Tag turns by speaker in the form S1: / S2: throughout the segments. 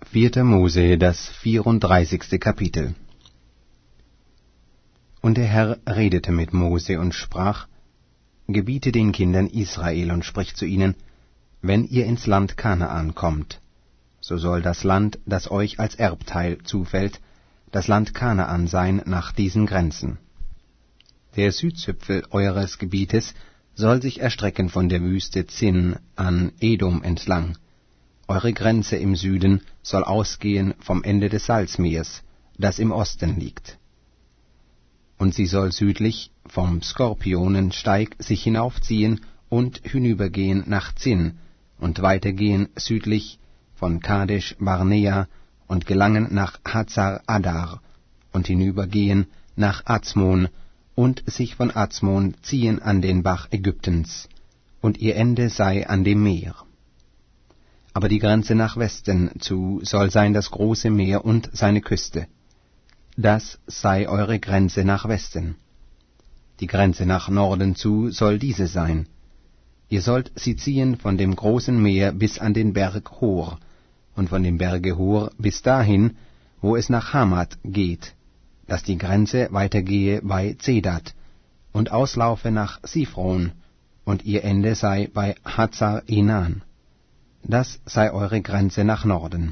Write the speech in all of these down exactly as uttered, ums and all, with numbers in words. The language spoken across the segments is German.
S1: Vierter Mose, das vierunddreißigste Kapitel. Und der Herr redete mit Mose und sprach: Gebiete den Kindern Israel und sprich zu ihnen: Wenn ihr ins Land Kanaan kommt, so soll das Land, das euch als Erbteil zufällt, das Land Kanaan sein nach diesen Grenzen. Der Südzipfel eures Gebietes soll sich erstrecken von der Wüste Zin an Edom entlang. Eure Grenze im Süden soll ausgehen vom Ende des Salzmeers, das im Osten liegt. Und sie soll südlich vom Skorpionensteig sich hinaufziehen und hinübergehen nach Zin und weitergehen südlich von Kadesh Barnea und gelangen nach Hazar Adar und hinübergehen nach Azmon und sich von Azmon ziehen an den Bach Ägyptens, und ihr Ende sei an dem Meer. Aber die Grenze nach Westen zu soll sein das große Meer und seine Küste. Das sei eure Grenze nach Westen. Die Grenze nach Norden zu soll diese sein. Ihr sollt sie ziehen von dem großen Meer bis an den Berg Hor, und von dem Berge Hor bis dahin, wo es nach Hamat geht, dass die Grenze weitergehe bei Zedat und auslaufe nach Sifron, und ihr Ende sei bei Hazar Enan. Das sei eure Grenze nach Norden.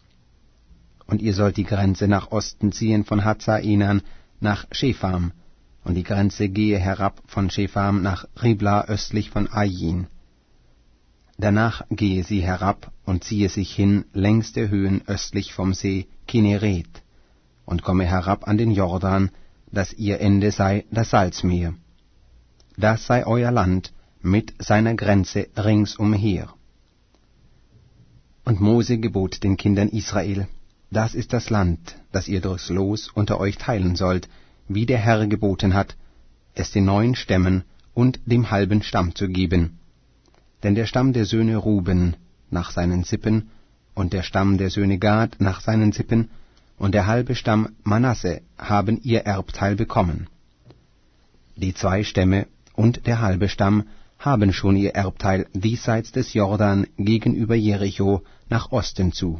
S1: Und ihr sollt die Grenze nach Osten ziehen von Hazar Enan nach Shepham, und die Grenze gehe herab von Shepham nach Ribla östlich von Ain. Danach gehe sie herab und ziehe sich hin längs der Höhen östlich vom See Kinneret und komme herab an den Jordan, dass ihr Ende sei das Salzmeer. Das sei euer Land mit seiner Grenze ringsumher. Und Mose gebot den Kindern Israel: Das ist das Land, das ihr durchs Los unter euch teilen sollt, wie der Herr geboten hat, es den neun Stämmen und dem halben Stamm zu geben. Denn der Stamm der Söhne Ruben nach seinen Sippen, und der Stamm der Söhne Gad nach seinen Sippen, und der halbe Stamm Manasse haben ihr Erbteil bekommen. Die zwei Stämme und der halbe Stamm haben schon ihr Erbteil diesseits des Jordan gegenüber Jericho nach Osten zu.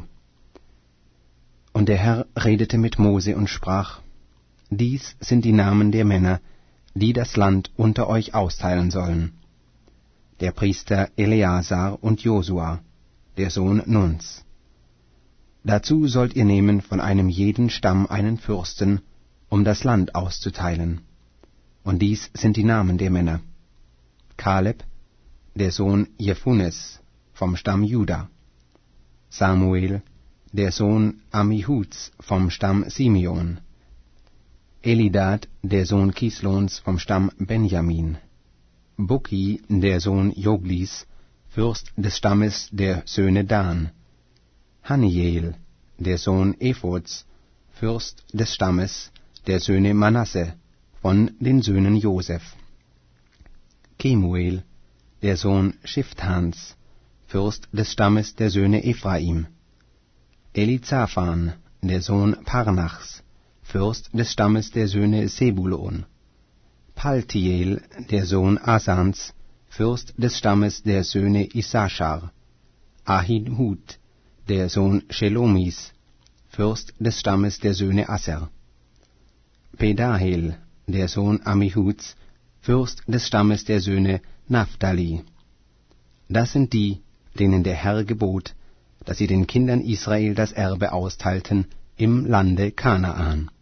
S1: Und der Herr redete mit Mose und sprach: Dies sind die Namen der Männer, die das Land unter euch austeilen sollen. Der Priester Eleazar und Josua, der Sohn Nuns. Dazu sollt ihr nehmen von einem jeden Stamm einen Fürsten, um das Land auszuteilen. Und dies sind die Namen der Männer: Kaleb, der Sohn Jephunes, vom Stamm Juda; Samuel, der Sohn Ammihuds, vom Stamm Simeon; Elidad, der Sohn Kislons, vom Stamm Benjamin; Bukki, der Sohn Joglis, Fürst des Stammes der Söhne Dan; Haniel, der Sohn Ephods, Fürst des Stammes der Söhne Manasse, von den Söhnen Joseph; Kemuel, der Sohn Schifthans, Fürst des Stammes der Söhne Ephraim; Elizaphan, der Sohn Parnachs, Fürst des Stammes der Söhne Sebulon; Paltiel, der Sohn Asans, Fürst des Stammes der Söhne Issachar; Ahihud, der Sohn Shelomis, Fürst des Stammes der Söhne Asser; Pedahel, der Sohn Ammihuds, Fürst des Stammes der Söhne Naphtali. Das sind die, denen der Herr gebot, dass sie den Kindern Israel das Erbe austeilten im Lande Kanaan.